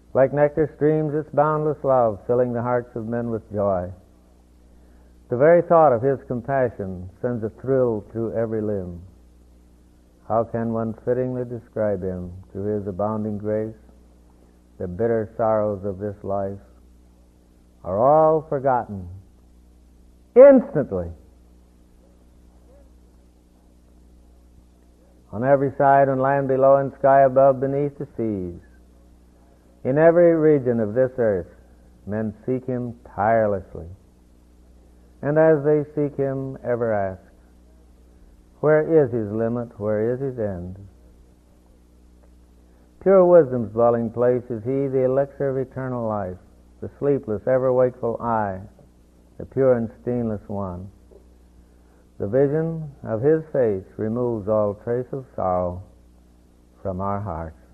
Like nectar streams its boundless love, filling the hearts of men with joy. The very thought of his compassion sends a thrill through every limb. How can one fittingly describe him? Through his abounding grace, the bitter sorrows of this life are all forgotten instantly. On every side, on land below and sky above, beneath the seas, in every region of this earth, men seek him tirelessly. And as they seek him, ever ask, where is his limit? Where is his end? Pure wisdom's dwelling place is he, the elixir of eternal life, the sleepless, ever wakeful eye, the pure and stainless one. The vision of his face removes all trace of sorrow from our hearts.